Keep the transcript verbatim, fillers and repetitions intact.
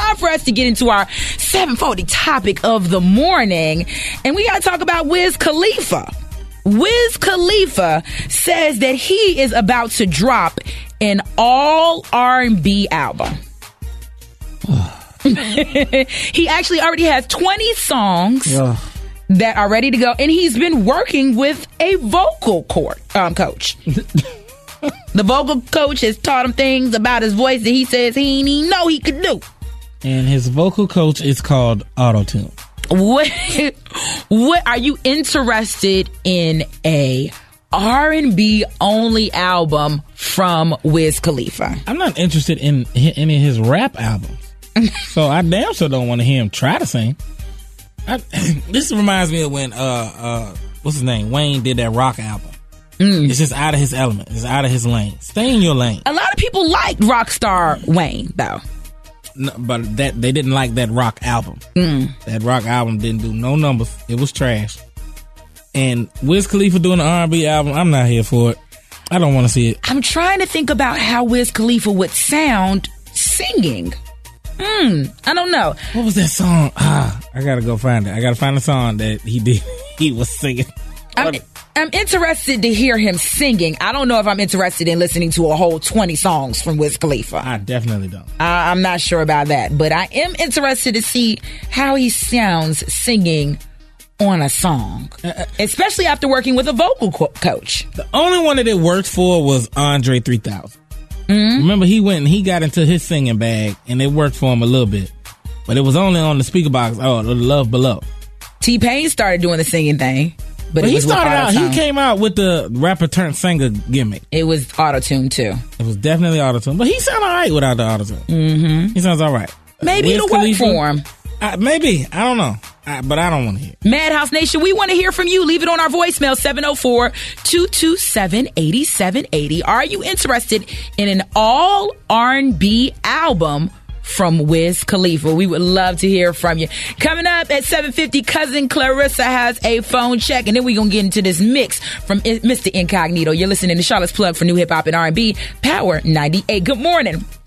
time for us to get into our seven forty topic of the morning. And we got to talk about Wiz Khalifa. Wiz Khalifa says that he is about to drop an all R and B album. He actually already has twenty songs yeah. that are ready to go, and he's been working with a vocal court, um, coach. The vocal coach has taught him things about his voice that he says he didn't even know he could do. And his vocal coach is called Auto-Tune. What, what are you interested in a R and B only album from Wiz Khalifa? I'm not interested in any of his rap albums. So I damn sure don't want to hear him try to sing. I, this reminds me of when, uh, uh, what's his name? Wayne did that rock album. Mm. It's just out of his element. It's out of his lane. Stay in your lane. A lot of people liked Rockstar Wayne, though. No, but that they didn't like that rock album. Mm. That rock album didn't do no numbers. It was trash. And Wiz Khalifa doing an R and B album, I'm not here for it. I don't want to see it. I'm trying to think about how Wiz Khalifa would sound singing. Hmm, I don't know. What was that song? Ah, I gotta go find it. I gotta find the song that he did. He was singing. I'm, I'm interested to hear him singing. I don't know if I'm interested in listening to a whole twenty songs from Wiz Khalifa. I definitely don't. I, I'm not sure about that, but I am interested to see how he sounds singing on a song, uh, especially after working with a vocal co- coach. The only one that it worked for was Andre three thousand. Mm-hmm. Remember, he went and he got into his singing bag, and it worked for him a little bit. But it was only on the speaker box, oh, the Love Below. T-Pain started doing the singing thing. But, but it he was started out, he came out with the rapper turned singer gimmick. It was auto-tune, too. It was definitely auto-tune. But he sounded all right without the auto-tune. Mm-hmm. He sounds all right. Maybe Wiz it'll Khalifa, work for him. Uh, maybe. I don't know. Uh, but I don't want to hear it. Madhouse Nation, we want to hear from you. Leave it on our voicemail, seven oh four, two two seven, eight seven eight oh. Are you interested in an all R and B album from Wiz Khalifa? We would love to hear from you. Coming up at seven fifty, Cousin Clarissa has a phone check, and then we're going to get into this mix from Mister Incognito. You're listening to Charlotte's Plug for New Hip Hop and R and B, Power ninety-eight. Good morning.